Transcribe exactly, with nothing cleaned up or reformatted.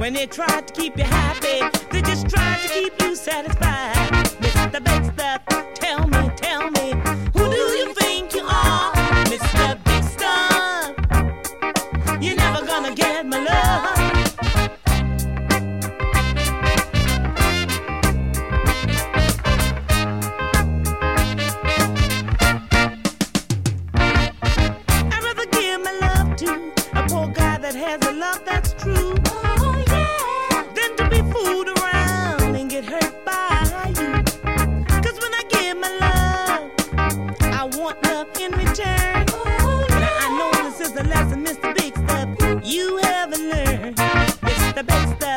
When they try to keep you happy, they just try to keep you satisfied. Mister Big Stuff, tell me, tell me, who do you think you are? Mister Big Stuff, you're never gonna get my love. I'd rather give my love to a poor guy that has a love that's true. Oh yeah. Than to be fooled around and get hurt by you. Cause when I give my love, I want love in return. Oh, yeah. Now I know this is a lesson, Mister Big Stuff, you haven't learned. Mister Big Stuff.